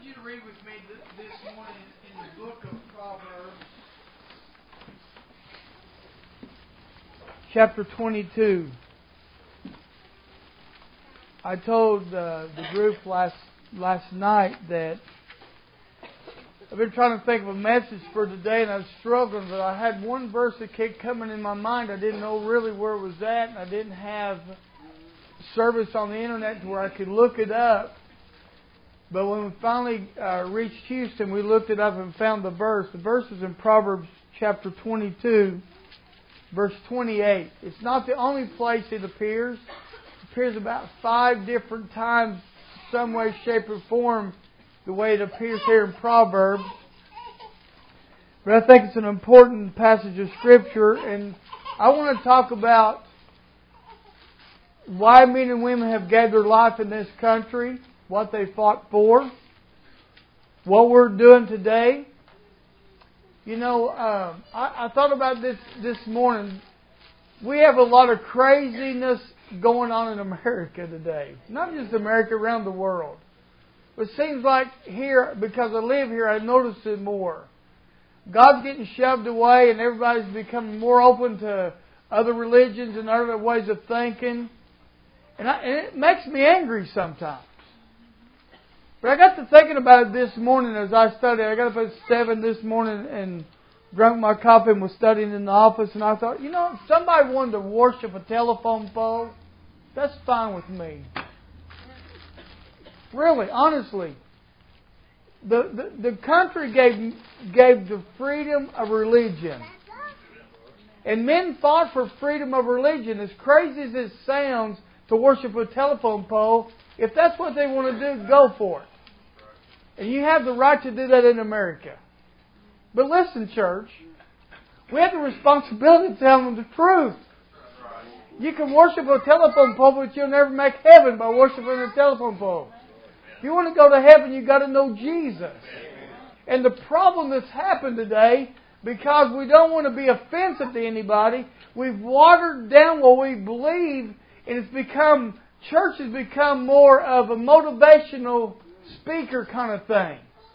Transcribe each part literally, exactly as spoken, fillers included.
you to read with me this morning in the book of Proverbs, chapter twenty-two. I told uh, the group last last night that I've been trying to think of a message for today, and I was struggling, but I had one verse that kept coming in my mind. I didn't know really where it was at, and I didn't have service on the internet to where I could look it up. But when we finally uh, reached Houston, we looked it up and found the verse. The verse is in Proverbs chapter twenty-two, verse twenty-eight. It's not the only place it appears. It appears about five different times, some way, shape, or form, the way it appears here in Proverbs. But I think it's an important passage of Scripture, and I want to talk about why men and women have gave their life in this country, what they fought for, what we're doing today. You know, uh, I, I thought about this this morning. We have a lot of craziness going on in America today. Not just America, around the world. It seems like here, because I live here, I notice it more. God's getting shoved away and everybody's becoming more open to other religions and other ways of thinking. And, I, and it makes me angry sometimes. But I got to thinking about it this morning as I studied. I got up at seven this morning and drank my coffee and was studying in the office. And I thought, you know, if somebody wanted to worship a telephone pole, that's fine with me. Really, honestly. The, the, the country gave, gave the freedom of religion. And men fought for freedom of religion. As crazy as it sounds to worship a telephone pole, if that's what they want to do, go for it. And you have the right to do that in America. But listen, church, we have the responsibility to tell them the truth. You can worship a telephone pole, but you'll never make heaven by worshiping a telephone pole. If you want to go to heaven, you've got to know Jesus. And the problem that's happened today, because we don't want to be offensive to anybody, we've watered down what we believe, and it's become, church has become more of a motivational speaker kind of thing.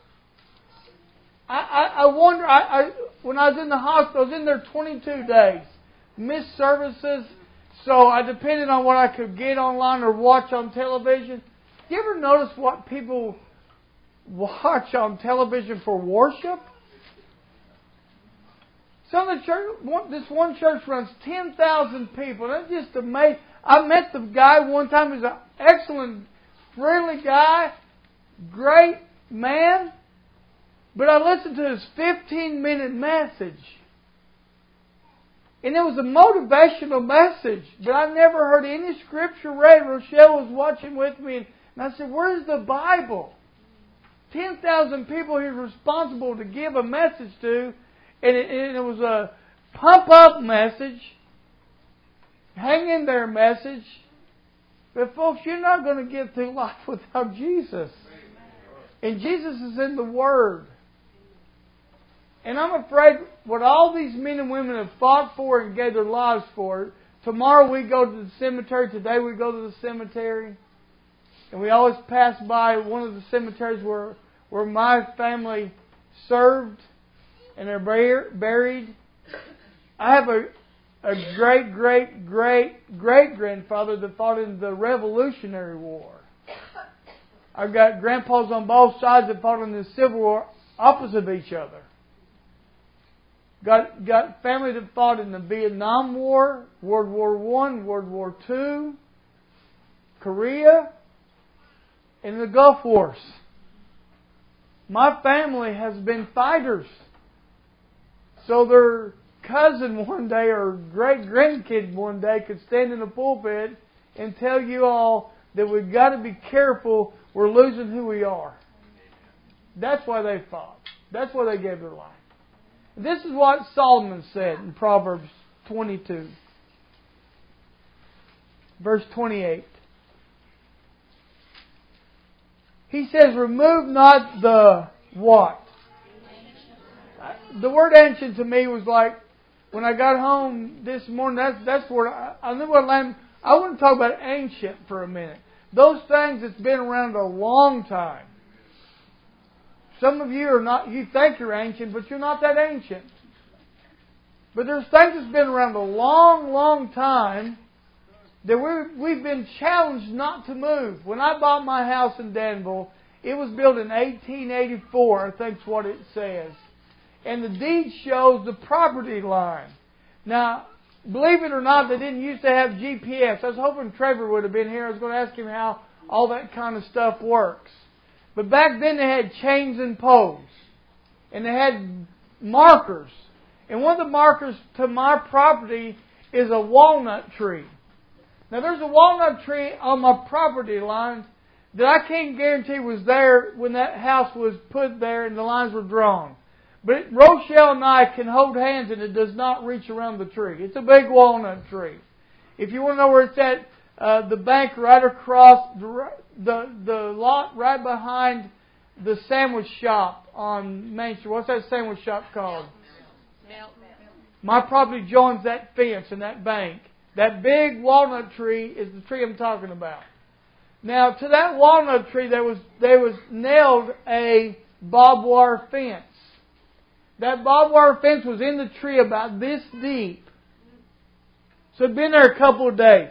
I, I, I wonder, I, I, when I was in the hospital, I was in there twenty-two days. Missed services, so I depended on what I could get online or watch on television. You ever notice what people watch on television for worship? Some of the church, this one church runs ten thousand people. That's just amazing. I met the guy one time. He's an excellent, friendly guy, great man. But I listened to his fifteen minute message. And it was a motivational message. But I never heard any scripture read. Rochelle was watching with me. And I said, where's the Bible? ten thousand people he's responsible to give a message to. And it, and it was a pump up message. Hang in there message. But folks, you're not going to get through life without Jesus. And Jesus is in the Word. And I'm afraid what all these men and women have fought for and gave their lives for, tomorrow we go to the cemetery, today we go to the cemetery. And we always pass by one of the cemeteries where, where my family served and they're buried. I have a A great, great, great, great grandfather that fought in the Revolutionary War. I've got grandpas on both sides that fought in the Civil War opposite of each other. Got got family that fought in the Vietnam War, World War One, World War Two, Korea, and the Gulf Wars. My family has been fighters. So they're cousin one day or great grandkid one day could stand in the pulpit and tell you all that we've got to be careful, we're losing who we are. That's why they fought. That's why they gave their life. This is what Solomon said in Proverbs twenty-two. Verse twenty-eight. He says, remove not the what? The word ancient to me was like, when I got home this morning, that's that's where I, I knew what land. I want to talk about ancient for a minute. Those things that's been around a long time. Some of you are not, you think you're ancient, but you're not that ancient. But there's things that's been around a long, long time that we're, we've been challenged not to move. When I bought my house in Danville, it was built in eighteen eighty-four, I think is what it says. And the deed shows the property line. Now, believe it or not, they didn't used to have G P S. I was hoping Trevor would have been here. I was going to ask him how all that kind of stuff works. But back then they had chains and poles. And they had markers. And one of the markers to my property is a walnut tree. Now there's a walnut tree on my property line that I can't guarantee was there when that house was put there and the lines were drawn. But Rochelle and I can hold hands and it does not reach around the tree. It's a big walnut tree. If you want to know where it's at, uh, the bank right across, the, the, the lot right behind the sandwich shop on Main Street. What's that sandwich shop called? My property joins that fence and that bank. That big walnut tree is the tree I'm talking about. Now, to that walnut tree, there was there was nailed a barbed wire fence. That barbed wire fence was in the tree about this deep. So it'd been there a couple of days.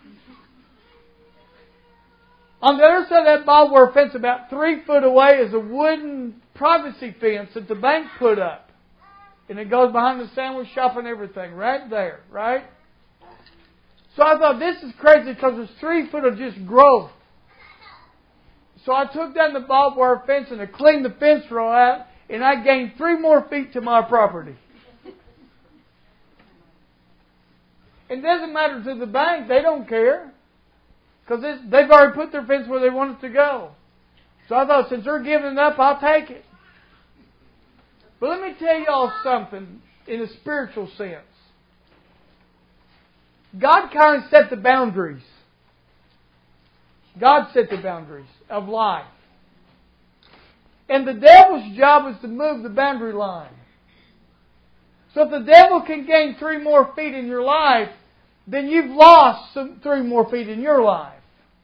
On the other side of that barbed wire fence, about three foot away, is a wooden privacy fence that the bank put up. And it goes behind the sandwich shop and everything, right there, right? So I thought, this is crazy because there's three foot of just growth. So I took down the barbed wire fence and I cleaned the fence row out, and I gained three more feet to my property. It doesn't matter to the bank. They don't care. Because they've already put their fence where they want it to go. So I thought, since they're giving it up, I'll take it. But let me tell you all something in a spiritual sense. God kind of set the boundaries. God set the boundaries of life. And the devil's job is to move the boundary line. So if the devil can gain three more feet in your life, then you've lost some three more feet in your life.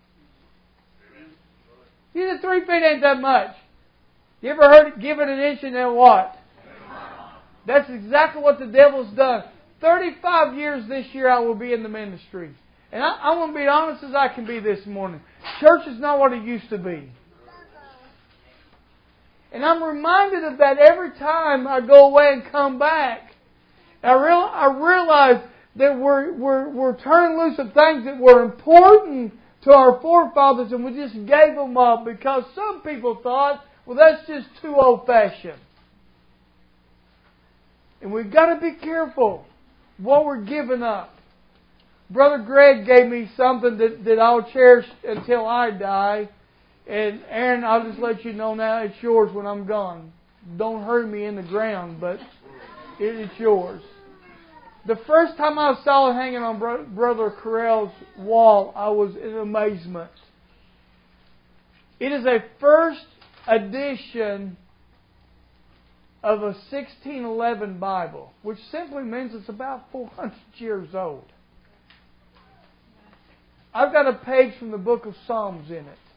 You said three feet ain't that much. You ever heard it, give it an inch and then what? That's exactly what the devil's done. thirty-five years this year I will be in the ministry. And I, I want to be honest as I can be this morning. Church is not what it used to be. And I'm reminded of that every time I go away and come back. I, real, I realize that we're, we're, we're turning loose of things that were important to our forefathers, and we just gave them up because some people thought, well, that's just too old-fashioned. And we've got to be careful what we're giving up. Brother Greg gave me something that, that I'll cherish until I die. And Aaron, I'll just let you know now, it's yours when I'm gone. Don't hurt me in the ground, but it, it's yours. The first time I saw it hanging on Bro- Brother Carell's wall, I was in amazement. It is a first edition of a sixteen eleven Bible, which simply means it's about four hundred years old. I've got a page from the book of Psalms in it.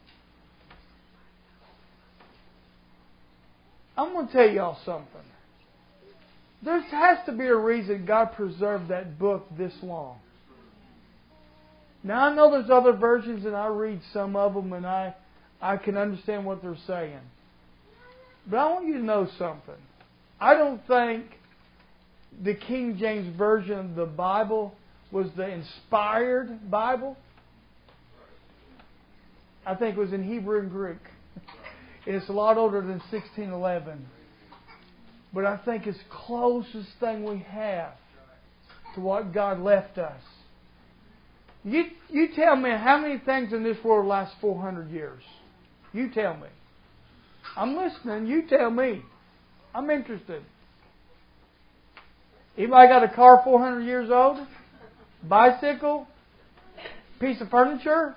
I'm going to tell y'all something. There has to be a reason God preserved that book this long. Now I know there's other versions and I read some of them and I, I can understand what they're saying. But I want you to know something. I don't think the King James Version of the Bible was the inspired Bible. I think it was in Hebrew and Greek. And it's a lot older than sixteen eleven. But I think it's the closest thing we have to what God left us. You, you tell me how many things in this world last four hundred years. You tell me. I'm listening. You tell me. I'm interested. Anybody got a car four hundred years old? Bicycle? Piece of furniture?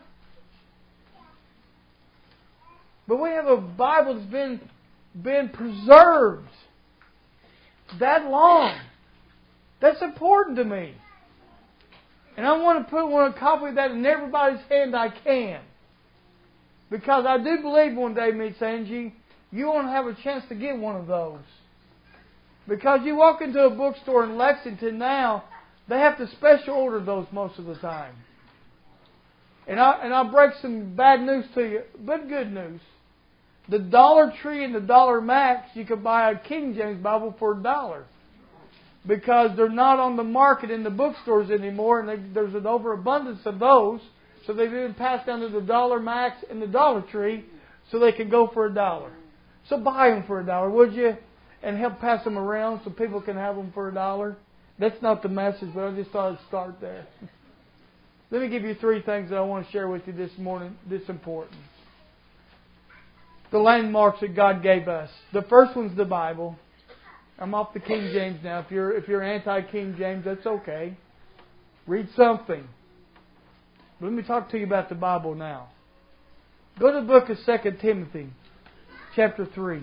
But we have a Bible that's been, been preserved that long. That's important to me. And I want to put one copy of that in everybody's hand I can. Because I do believe one day, Miss Angie, you won't have a chance to get one of those. Because you walk into a bookstore in Lexington now, they have to special order those most of the time. And, I, and I'll break some bad news to you, but good news. The Dollar Tree and the Dollar Max, you could buy a King James Bible for a dollar. Because they're not on the market in the bookstores anymore, and they, there's an overabundance of those. So they've been passed down to the Dollar Max and the Dollar Tree so they can go for a dollar. So buy them for a dollar, would you? And help pass them around so people can have them for a dollar. That's not the message, but I just thought I'd start there. Let me give you three things that I want to share with you this morning that's important. The landmarks that God gave us. The first one's the Bible. I'm off the King James now. If you're if you're anti-King James, that's okay. Read something. But let me talk to you about the Bible now. Go to the book of Second Timothy, chapter three.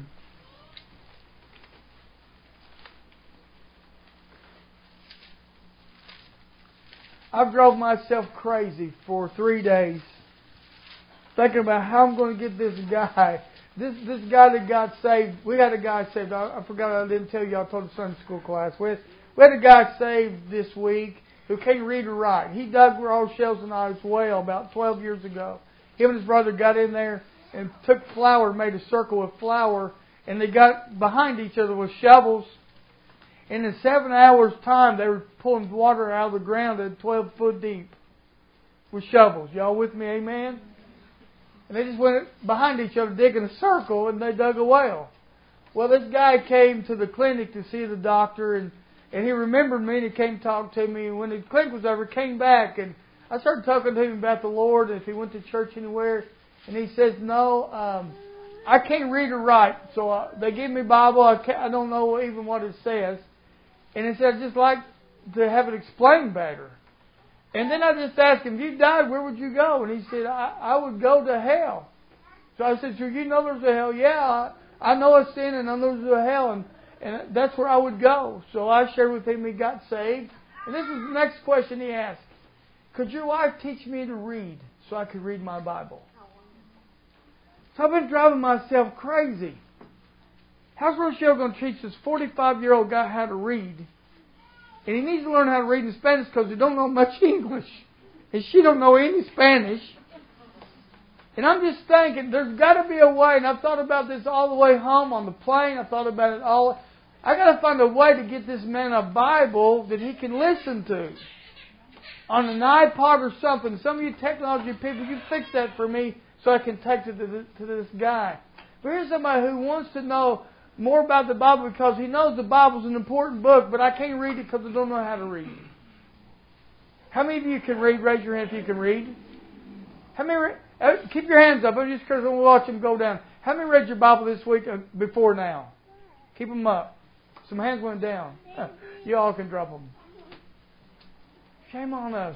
I've drove myself crazy for three days thinking about how I'm going to get this guy. This this guy that got saved, we had a guy saved. I, I forgot I didn't tell you. I told the Sunday school class. We had, we had a guy saved this week who can't read or write. He dug Rochelle's and I's well about twelve years ago. Him and his brother got in there and took flour, made a circle with flour, and they got behind each other with shovels. And in seven hours' time, they were pulling water out of the ground at twelve foot deep with shovels. Y'all with me? Amen? And they just went behind each other digging a circle, and they dug a well. Well, this guy came to the clinic to see the doctor, and, and he remembered me, and he came to talk to me. And when the clinic was over, he came back, and I started talking to him about the Lord, and if he went to church anywhere. And he says, no, um, I can't read or write. So uh, they gave me a Bible. I, can't, I don't know even what it says. And he said, I'd just like to have it explained better. And then I just asked him, if you died, where would you go? And he said, I, I would go to hell. So I said, so you know there's a hell? Yeah, I, I know a sin and I know there's a hell. And, and that's where I would go. So I shared with him he got saved. And this is the next question he asked. Could your wife teach me to read so I could read my Bible? So I've been driving myself crazy. How's Rochelle going to teach this forty-five-year-old guy how to read? And he needs to learn how to read in Spanish because he don't know much English. And she don't know any Spanish. And I'm just thinking, there's got to be a way. And I've thought about this all the way home on the plane. I thought about it all. I got to find a way to get this man a Bible that he can listen to. On an iPod or something. Some of you technology people, you fix that for me so I can text it to, the, to this guy. But here's somebody who wants to know more about the Bible because he knows the Bible's an important book, but I can't read it because I don't know how to read. How many of you can read? Raise your hand if you can read. How many? Uh, keep your hands up. I'm just because I'm watch them go down. How many read your Bible this week uh, before now? Keep them up. Some hands went down. You all can drop them. Shame on us.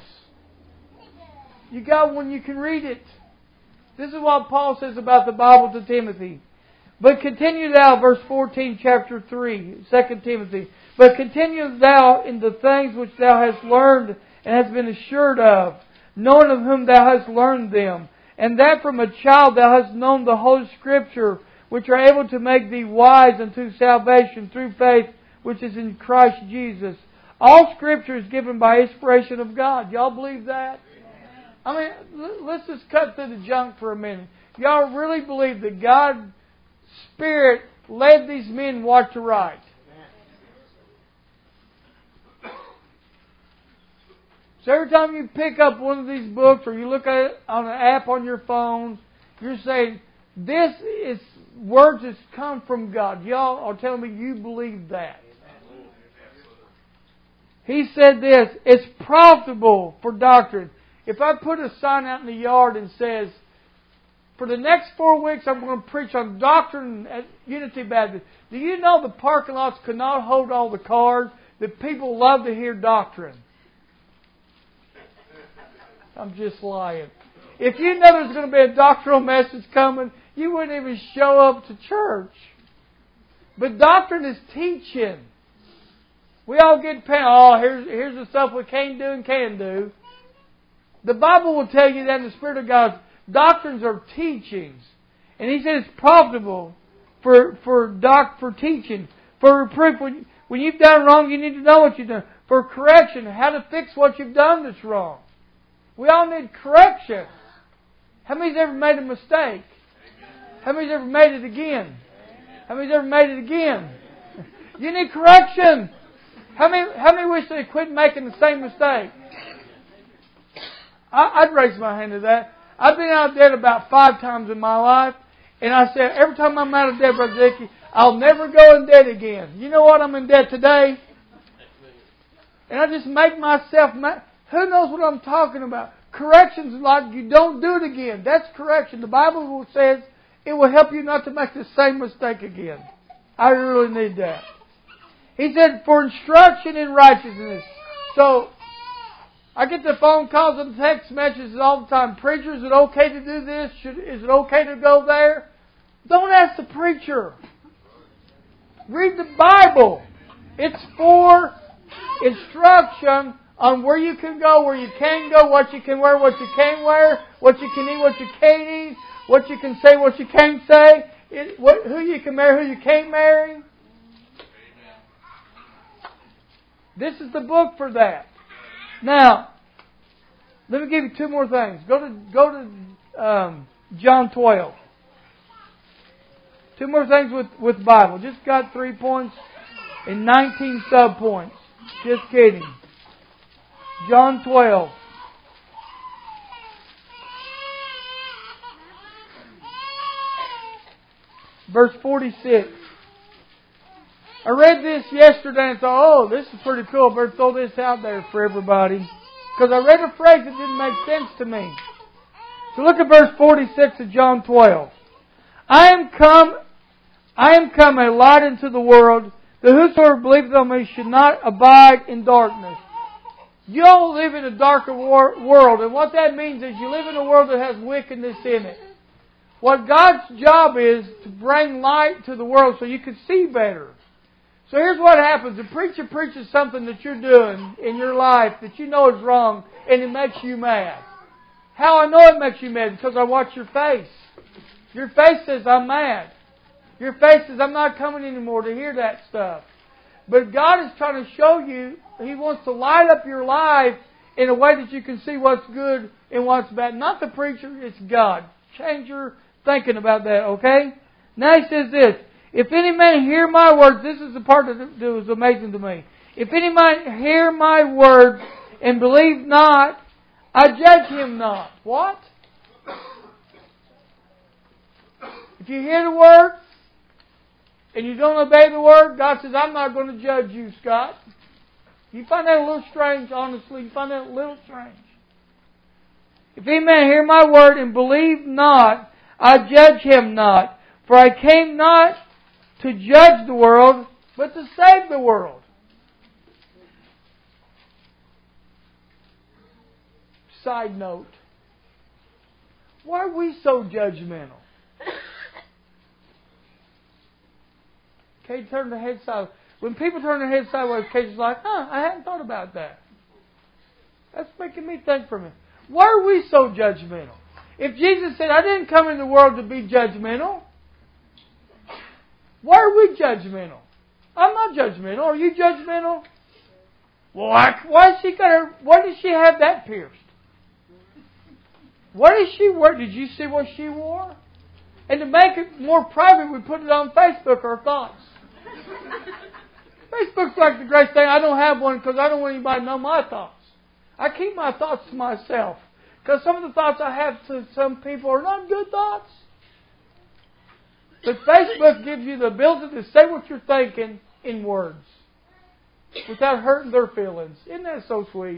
You got one, you can read it. This is what Paul says about the Bible to Timothy. But continue thou, verse fourteen, chapter three, Second Timothy. But continue thou in the things which thou hast learned and hast been assured of, knowing of whom thou hast learned them. And that from a child thou hast known the Holy Scripture, which are able to make thee wise unto salvation through faith which is in Christ Jesus. All Scripture is given by inspiration of God. Y'all believe that? I mean, let's just cut through the junk for a minute. Y'all really believe that God's Spirit led these men what to write? So every time you pick up one of these books or you look at it on an app on your phone, you're saying, this is words that come from God. Y'all are telling me you believe that. He said this, it's profitable for doctrine. If I put a sign out in the yard and says, for the next four weeks I'm going to preach on doctrine at Unity Baptist, do you know the parking lots could not hold all the cars? That people love to hear doctrine. I'm just lying. If you know there's going to be a doctrinal message coming, you wouldn't even show up to church. But doctrine is teaching. We all get paid. Oh, here's, here's the stuff we can't do and can do. The Bible will tell you that in the Spirit of God, doctrines are teachings. And He said it's profitable for for doc for teaching, for reproof. When, when you've done wrong, you need to know what you've done. For correction, how to fix what you've done that's wrong. We all need correction. How many's ever made a mistake? How many's ever made it again? How many's ever made it again? You need correction. How many How many wish they quit making the same mistake? I, I'd raise my hand to that. I've been out of debt about five times in my life, and I said every time I'm out of debt, Brother Dickie, I'll never go in debt again. You know what? I'm in debt today. And I just make myself mad. Who knows what I'm talking about? Correction's like you don't do it again. That's correction. The Bible says it will help you not to make the same mistake again. I really need that. He said, for instruction in righteousness. So, I get the phone calls and text messages all the time. Preacher, is it okay to do this? Should, is it okay to go there? Don't ask the preacher. Read the Bible. It's for instruction on where you can go, where you can go, what you can wear, what you can't wear, what you can eat, what you can't eat, what you can say, what you can't say, it, what, who you can marry, who you can't marry. This is the book for that. Now, let me give you two more things. Go to go to um, John twelve. Two more things with with Bible. Just got three points and nineteen sub points. Just kidding. John twelve. Verse forty-six. I read this yesterday and thought, oh, this is pretty cool. I better throw this out there for everybody. Because I read a phrase that didn't make sense to me. So look at verse forty-six of John twelve. I am come, I am come a light into the world, that whosoever believeth on me should not abide in darkness. You all live in a darker war- world, and what that means is you live in a world that has wickedness in it. What God's job is to bring light to the world so you can see better. So here's what happens. A preacher preaches something that you're doing in your life that you know is wrong, and it makes you mad. How I know it makes you mad? Because I watch your face. Your face says, I'm mad. Your face says, I'm not coming anymore to hear that stuff. But God is trying to show you, He wants to light up your life in a way that you can see what's good and what's bad. Not the preacher, it's God. Change your thinking about that, okay? Now He says this. If any man hear my words, this is the part that was amazing to me. If any man hear my words and believe not, I judge him not. What? If you hear the word and you don't obey the word, God says, I'm not going to judge you, Scott. You find that a little strange, honestly. You find that a little strange. If any man hear my word and believe not, I judge him not. For I came not to judge the world, but to save the world. Side note. Why are we so judgmental? Kate turned her head sideways. When people turn their head sideways, Kate's like, huh, I hadn't thought about that. That's making me think for a minute. Why are we so judgmental? If Jesus said, I didn't come in the world to be judgmental, why are we judgmental? I'm not judgmental. Are you judgmental? Well, I, why is she got her? Why did she have that pierced? What did she wear? Did you see what she wore? And to make it more private, we put it on Facebook. Our thoughts. Facebook's like the greatest thing. I don't have one because I don't want anybody to know my thoughts. I keep my thoughts to myself because some of the thoughts I have to some people are not good thoughts. But Facebook gives you the ability to say what you're thinking in words without hurting their feelings. Isn't that so sweet?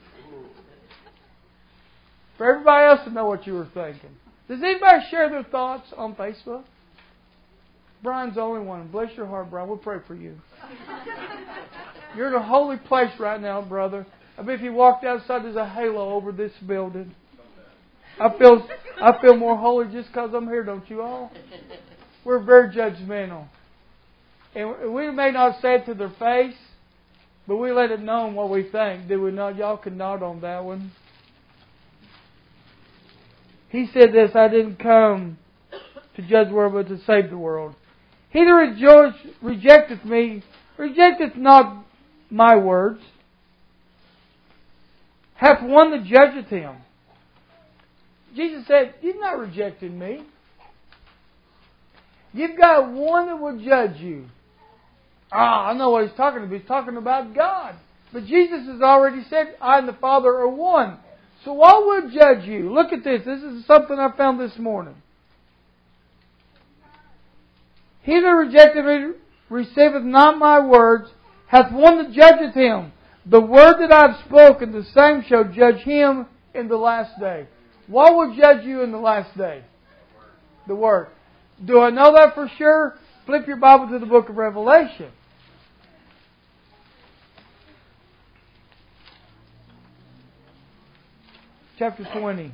For everybody else to know what you were thinking. Does anybody share their thoughts on Facebook? Brian's the only one. Bless your heart, Brian. We'll pray for you. You're in a holy place right now, brother. I bet if you walked outside, there's a halo over this building. I feel I feel more holy just because I'm here, don't you all? We're very judgmental. And we may not say it to their face, but we let it know what we think. Do we not? Y'all can nod on that one. He said this, I didn't come to judge the world, but to save the world. He that rejoice, rejecteth me, rejecteth not my words, hath one that judgeth him. Jesus said, you've not rejected me. You've got one that will judge you. Ah, I know what he's talking about. He's talking about God. But Jesus has already said, I and the Father are one. So what will judge you? Look at this. This is something I found this morning. He that rejected me receiveth not my words, hath one that judgeth him. The word that I have spoken, the same shall judge him in the last day. What will judge you in the last day? The Word. Do I know that for sure? Flip your Bible to the book of Revelation. Chapter twenty.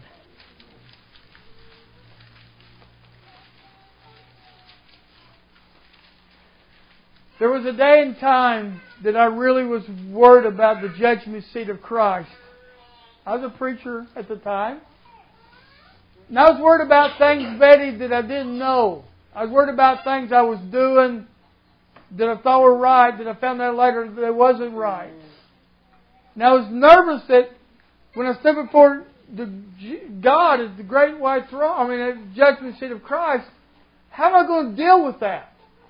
There was a day and time that I really was worried about the judgment seat of Christ. I was a preacher at the time. And I was worried about things, Betty, that I didn't know. I was worried about things I was doing that I thought were right, that I found out later that it wasn't right. And I was nervous that when I stood before the God as the great white throne, I mean, the judgment seat of Christ, how am I going to deal with that?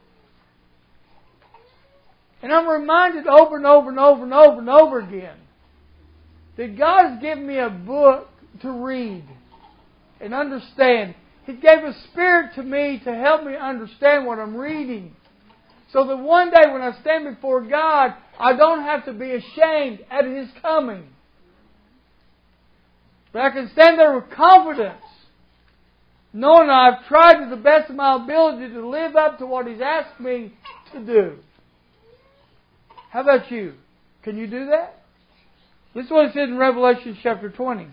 And I'm reminded over and over and over and over and over again that God has given me a book to read and understand. He gave a Spirit to me to help me understand what I'm reading. So that one day when I stand before God, I don't have to be ashamed at His coming. But I can stand there with confidence, knowing I've tried to the best of my ability to live up to what He's asked me to do. How about you? Can you do that? This is what it says in Revelation chapter twenty.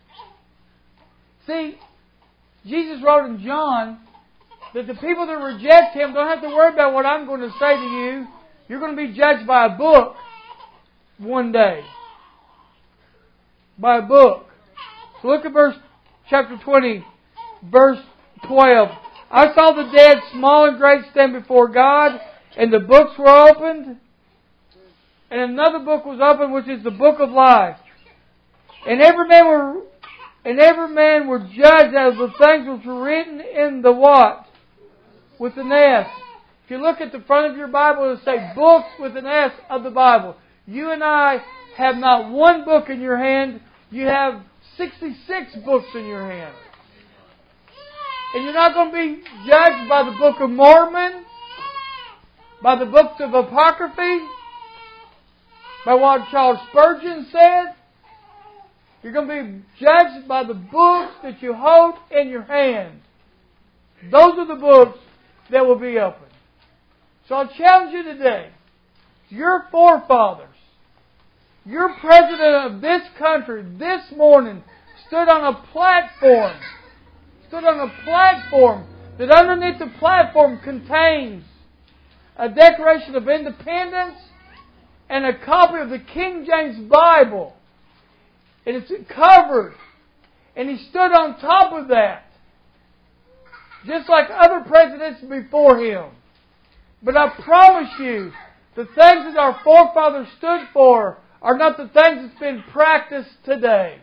See, Jesus wrote in John that the people that reject Him don't have to worry about what I'm going to say to you. You're going to be judged by a book one day. By a book. So look at verse chapter twenty, verse twelve. I saw the dead, small and great, stand before God, and the books were opened. And another book was opened, which is the book of life. And every man were and every man were judged out of the things which were written in the what? With an S. If you look at the front of your Bible, it'll say books with an S of the Bible. You and I have not one book in your hand. You have sixty-six books in your hand. And you're not going to be judged by the Book of Mormon, by the books of Apocryphy, by what Charles Spurgeon said. You're going to be judged by the books that you hold in your hand. Those are the books that will be opened. So I'll challenge you today. Your forefathers, your president of this country this morning stood on a platform, stood on a platform that underneath the platform contains a Declaration of Independence and a copy of the King James Bible. And it's covered. And he stood on top of that. Just like other presidents before him. But I promise you, the things that our forefathers stood for are not the things that's been practiced today.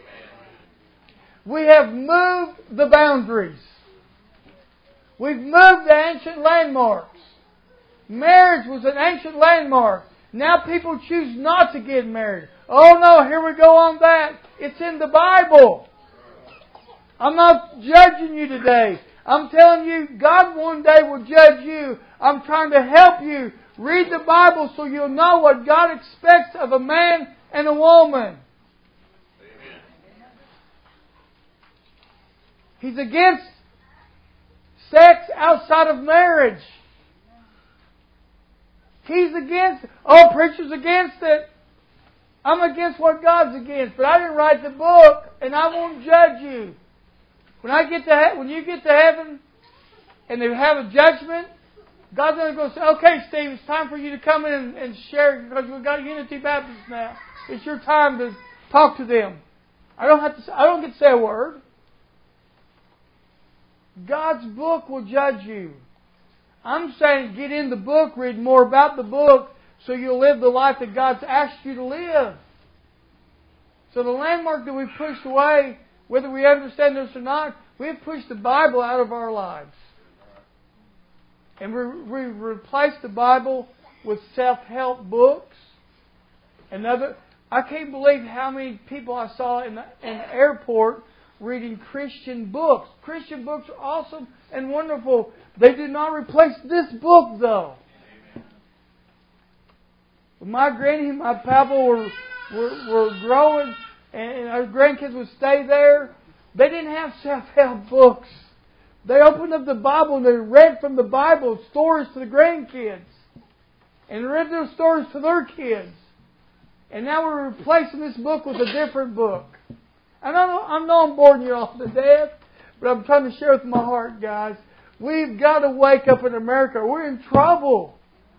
We have moved the boundaries. We've moved the ancient landmarks. Marriage was an ancient landmark. Now people choose not to get married. Oh no, here we go on that. It's in the Bible. I'm not judging you today. I'm telling you, God one day will judge you. I'm trying to help you read the Bible so you'll know what God expects of a man and a woman. Amen. He's against sex outside of marriage. He's against, oh, preacher's against it. I'm against what God's against, but I didn't write the book, and I won't judge you. When I get to he- when you get to heaven, and they have a judgment, God's going to go say, "Okay, Steve, it's time for you to come in and, and share because we've got Unity Baptist now. It's your time to talk to them." I don't have to. I don't get to say a word. God's book will judge you. I'm saying get in the book, read more about the book, so you'll live the life that God's asked you to live. So the landmark that we've pushed away, whether we understand this or not, we've pushed the Bible out of our lives. And we, we replaced the Bible with self-help books. And other, I can't believe how many people I saw in the, in the airport reading Christian books. Christian books are awesome and wonderful. They do not replace this book, though. My granny and my papa were, were, were growing, and our grandkids would stay there. They didn't have self-help books. They opened up the Bible and they read from the Bible stories to the grandkids. And read those stories to their kids. And now we're replacing this book with a different book. I know, I know I'm boring you all to death, but I'm trying to share with my heart, guys. We've got to wake up in America. We're in trouble.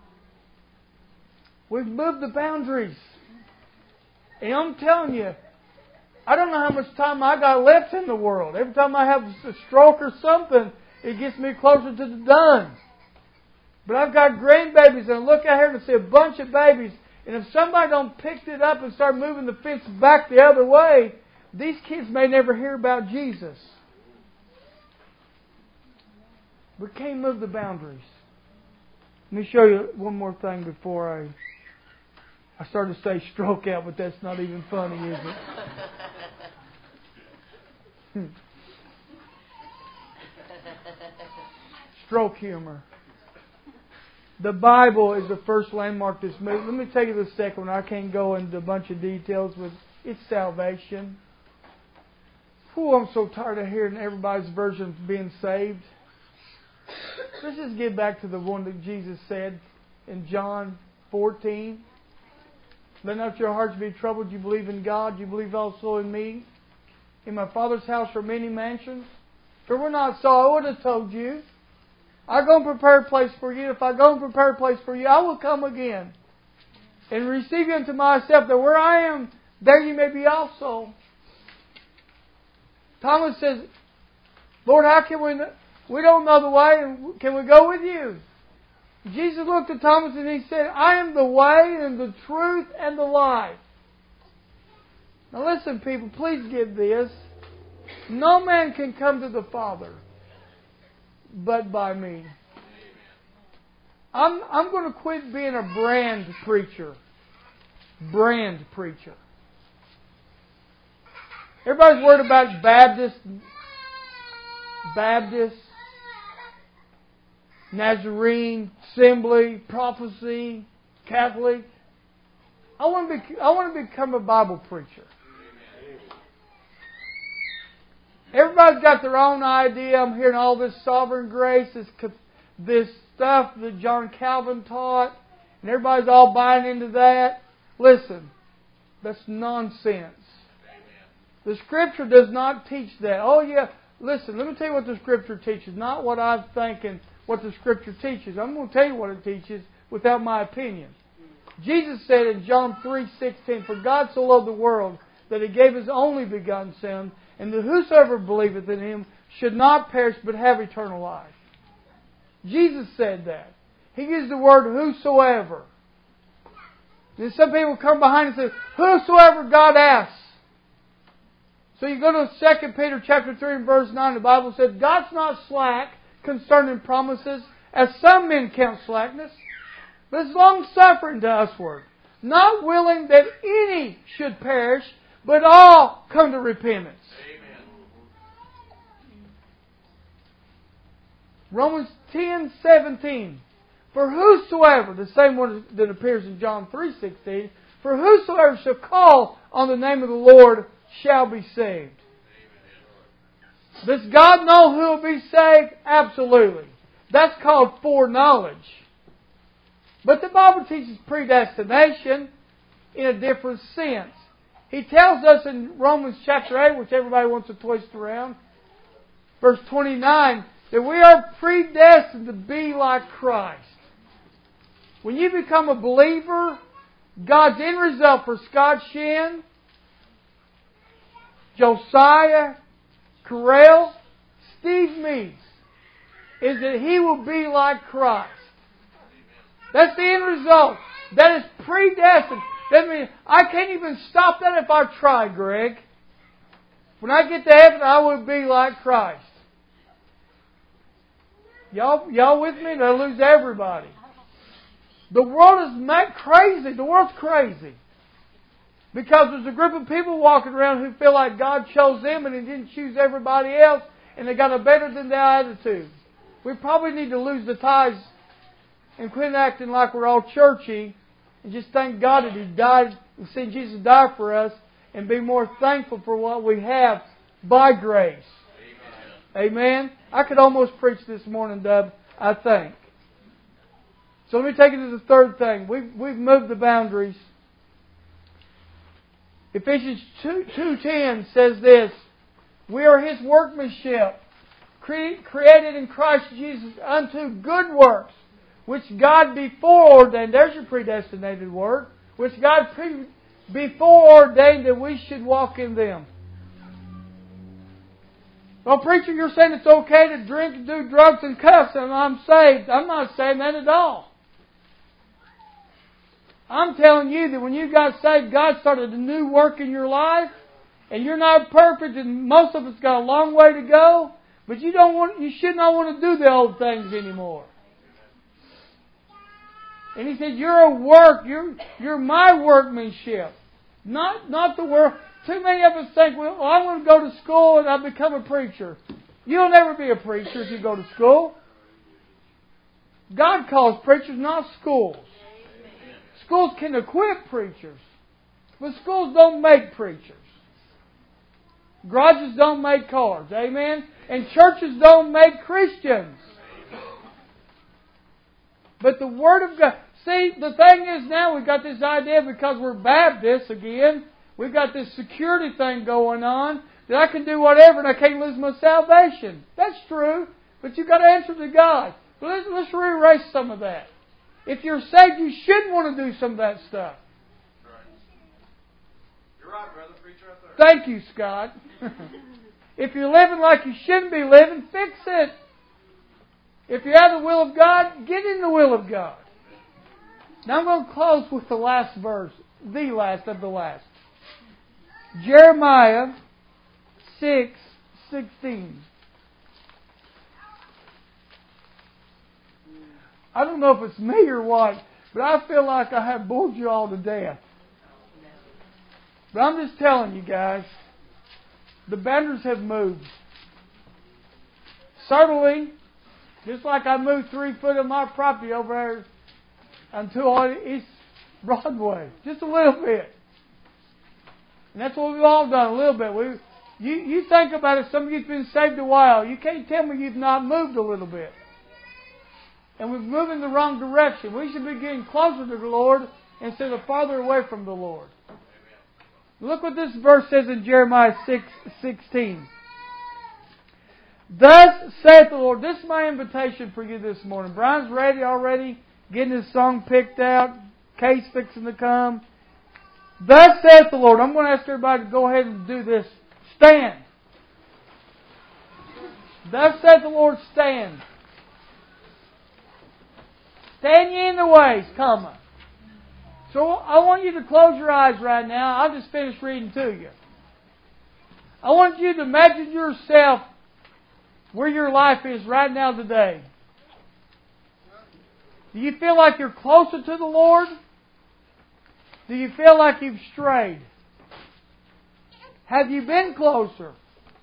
We've moved the boundaries. And I'm telling you, I don't know how much time I got left in the world. Every time I have a stroke or something, it gets me closer to the done. But I've got grandbabies, and I look out here and I see a bunch of babies. And if somebody don't pick it up and start moving the fence back the other way, these kids may never hear about Jesus. We can't move the boundaries. Let me show you one more thing before I... I started to say stroke out, but that's not even funny, is it? Hmm. Stroke humor. The Bible is the first landmark that's moved. Let me tell you the second one. I can't go into a bunch of details, but it's salvation. Whew, I'm so tired of hearing everybody's version of being saved. Let's just get back to the one that Jesus said in John fourteen. Let not your hearts be troubled. You believe in God. You believe also in me. In my Father's house are many mansions. If it were not so, I would have told you. I go and prepare a place for you. If I go and prepare a place for you, I will come again and receive you unto myself, that where I am, there you may be also. Thomas says, Lord, how can we... We don't know the way. Can we go with you? Jesus looked at Thomas and He said, I am the way and the truth and the life. Now listen, people, please get this. No man can come to the Father but by me. I'm, I'm going to quit being a brand preacher. Brand preacher. Everybody's worried about Baptist, Baptist, Nazarene, Assembly, Prophecy, Catholic. I want to be, I want to become a Bible preacher. Everybody's got their own idea. I'm hearing all this sovereign grace, this this stuff that John Calvin taught, and everybody's all buying into that. Listen, that's nonsense. The Scripture does not teach that. Oh yeah, listen, let me tell you what the Scripture teaches, not what I'm thinking, what the Scripture teaches. I'm going to tell you what it teaches without my opinion. Jesus said in John three sixteen, For God so loved the world that He gave His only begotten Son, and that whosoever believeth in Him should not perish but have eternal life. Jesus said that. He used the word whosoever. Then some people come behind and say, whosoever God asks. So you go to Second Peter chapter three and verse nine, the Bible says, God's not slack concerning promises, as some men count slackness, but is long-suffering to usward, not willing that any should perish, but all come to repentance. Amen. Romans ten seventeen. For whosoever, the same one that appears in John three sixteen, for whosoever shall call on the name of the Lord shall be saved. Does God know who will be saved? Absolutely. That's called foreknowledge. But the Bible teaches predestination in a different sense. He tells us in Romans chapter eight, which everybody wants to twist around, verse twenty-nine, that we are predestined to be like Christ. When you become a believer, God's end result for Scott Shin, Josiah, Correll, Steve Meeks, is that he will be like Christ. That's the end result. That is predestined. That means I can't even stop that if I try, Greg. When I get to heaven, I will be like Christ. Y'all, y'all with me? They'll lose everybody. The world is mad crazy. The world's crazy. Because there's a group of people walking around who feel like God chose them and He didn't choose everybody else, and they got a better than their attitude. We probably need to lose the ties and quit acting like we're all churchy and just thank God that He died and seen Jesus die for us and be more thankful for what we have by grace. Amen. Amen. I could almost preach this morning, Dub, I think. So let me take it to the third thing. We've, we've moved the boundaries. Ephesians two ten says this, we are His workmanship, cre- created in Christ Jesus unto good works, which God before ordained, there's your predestinated word, which God pre- before ordained that we should walk in them. Well, preacher, you're saying it's okay to drink and do drugs and cuss and I'm saved. I'm not saying that at all. I'm telling you that when you got saved, God started a new work in your life, and you're not perfect, and most of us got a long way to go. But you don't want, you should not want to do the old things anymore. And He said, "You're a work. You're you're my workmanship, not not the world." Too many of us think, "Well, I'm going to go to school and I'll become a preacher." You'll never be a preacher if you go to school. God calls preachers, not schools. Schools can equip preachers, but schools don't make preachers. Garages don't make cars, amen? And churches don't make Christians. But the Word of God... See, the thing is now we've got this idea because we're Baptists again, we've got this security thing going on, that I can do whatever and I can't lose my salvation. That's true, but you've got to answer to God. But let's, let's re-erase some of that. If you're saved, you shouldn't want to do some of that stuff. You're right, brother. Preach right there. Thank you, Scott. If you're living like you shouldn't be living, fix it. If you have the will of God, get in the will of God. Now I'm going to close with the last verse, the last of the last. Jeremiah six sixteen. I don't know if it's me or what, but I feel like I have bored you all to death. But I'm just telling you guys, the boundaries have moved. Certainly, just like I moved three foot of my property over there until East Broadway. Just a little bit. And that's what we've all done, a little bit. We, you, you think about it, some of you have been saved a while. You can't tell me you've not moved a little bit. And we've moved in the wrong direction. We should be getting closer to the Lord instead of farther away from the Lord. Look what this verse says in Jeremiah six sixteen. Thus saith the Lord. This is my invitation for you this morning. Brian's ready already, getting his song picked out. Case fixing to come. Thus saith the Lord. I'm going to ask everybody to go ahead and do this. Stand. Thus saith the Lord, stand. Stand ye in the ways, comma. So I want you to close your eyes right now. I'll just finish reading to you. I want you to imagine yourself where your life is right now today. Do you feel like you're closer to the Lord? Do you feel like you've strayed? Have you been closer?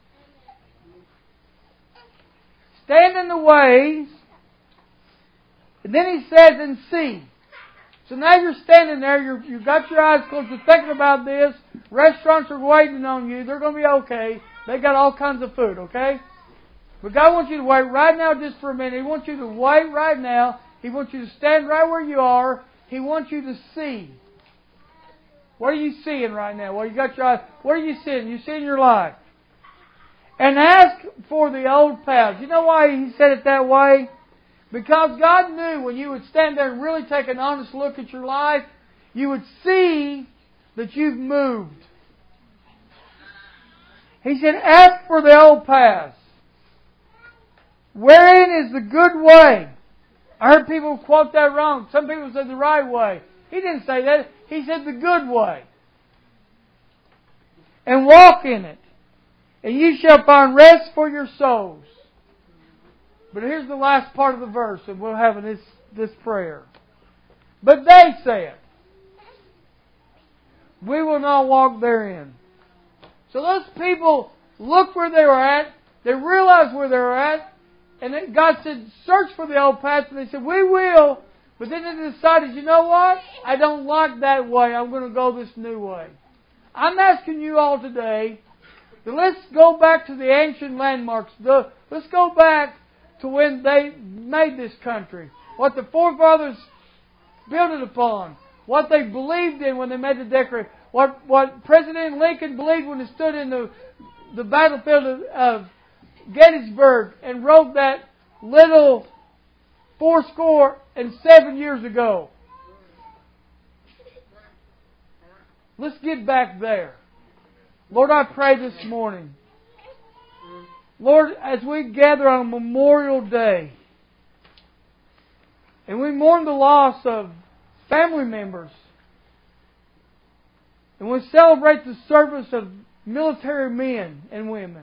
Stand in the ways. And then He says, and see. So now you're standing there, you're, you've got your eyes closed, you're thinking about this. Restaurants are waiting on you. They're going to be okay. They got all kinds of food, okay? But God wants you to wait right now just for a minute. He wants you to wait right now. He wants you to stand right where you are. He wants you to see. What are you seeing right now? Well, you got your eyes. What are you seeing? You seeing your life. And ask for the old paths. You know why He said it that way? Because God knew when you would stand there and really take an honest look at your life, you would see that you've moved. He said, ask for the old paths. Wherein is the good way? I heard people quote that wrong. Some people said the right way. He didn't say that. He said the good way. And walk in it. And you shall find rest for your souls. But here's the last part of the verse, and we'll have this, this prayer. But they said, we will not walk therein. So those people looked where they were at. They realized where they were at. And then God said, search for the old path. And they said, we will. But then they decided, you know what? I don't like that way. I'm going to go this new way. I'm asking you all today, that let's go back to the ancient landmarks. The, let's go back to when they made this country. What the forefathers built it upon. What they believed in when they made the Declaration. What, what President Lincoln believed when he stood in the, the battlefield of, of Gettysburg and wrote that little four score and seven years ago. Let's get back there. Lord, I pray this morning. Lord, as we gather on Memorial Day and we mourn the loss of family members and we celebrate the service of military men and women.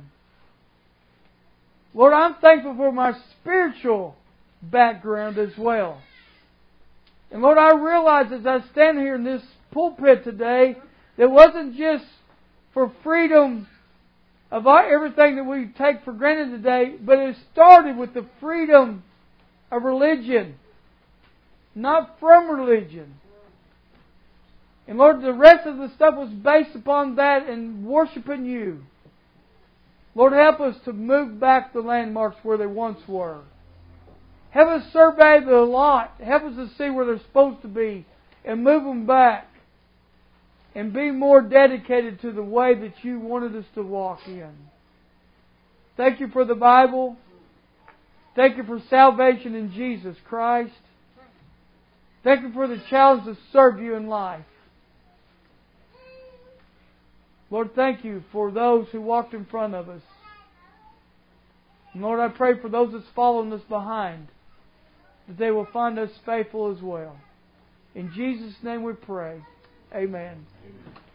Lord, I'm thankful for my spiritual background as well. And Lord, I realize as I stand here in this pulpit today, that it wasn't just for freedom of our, everything that we take for granted today, but it started with the freedom of religion, not from religion. And Lord, the rest of the stuff was based upon that and worshiping You. Lord, help us to move back the landmarks where they once were. Help us survey the lot. Help us to see where they're supposed to be and move them back. And be more dedicated to the way that You wanted us to walk in. Thank You for the Bible. Thank You for salvation in Jesus Christ. Thank You for the challenge to serve You in life. Lord, thank You for those who walked in front of us. And Lord, I pray for those that's following us behind, that they will find us faithful as well. In Jesus' name we pray. Amen. Amen.